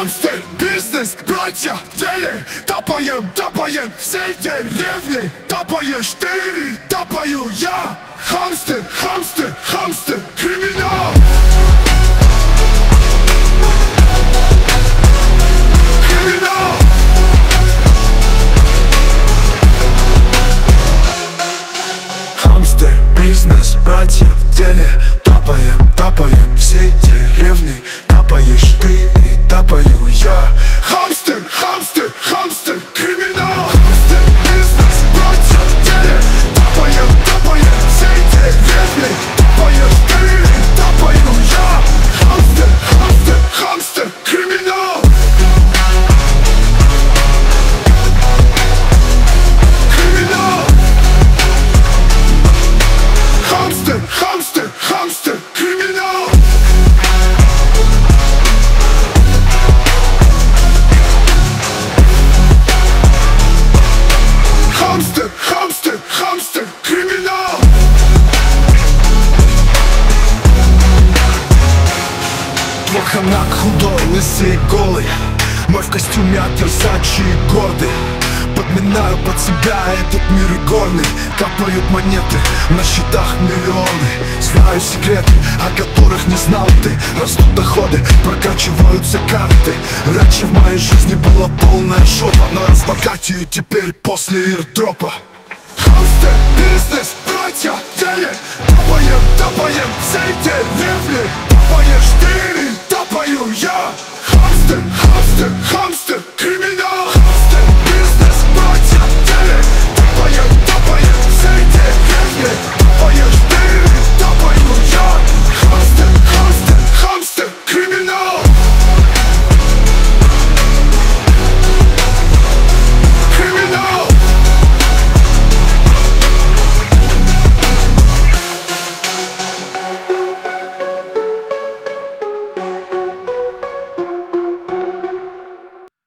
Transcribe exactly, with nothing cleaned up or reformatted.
Хамстер, бизнес, братья, деле. Топаем, топаем всей деревни. Топаешь ты, топаю я. Хамстер, хамстер, хамстер, криминал. Криминал. Хамстер, бизнес, братья в деле. Топаем, топаем всей деревни. Топаешь ты и топаю я. Хамстер, хамстер, хамстер, криминал. Хамстер, бизнес, братья в деле. Топаем, топаем всей деревни. Топаешь ты и топаю я. Хамстер, хамстер, хамстер, криминал. Криминал. Хамстер, хамстер, хамстер, криминал. Хамстер, хамстер, хамстер, криминал. Твой ханак худой, лысый и голый. Мой в костюме от Версачи и гордый. Подминаю под себя этот мир игорный. Капают монеты, на счетах миллионы. Знаю секреты, о которых не знал ты. Растут доходы, прокачиваются карты. Раньше в моей жизни была полная жопа, но разбогатею теперь после ирдропа. Хамстер, бизнес, братья, деле. Топаем, топаем всей деревни. Топаешь ты, топаю я. Хамстер, хамстер, хамстер.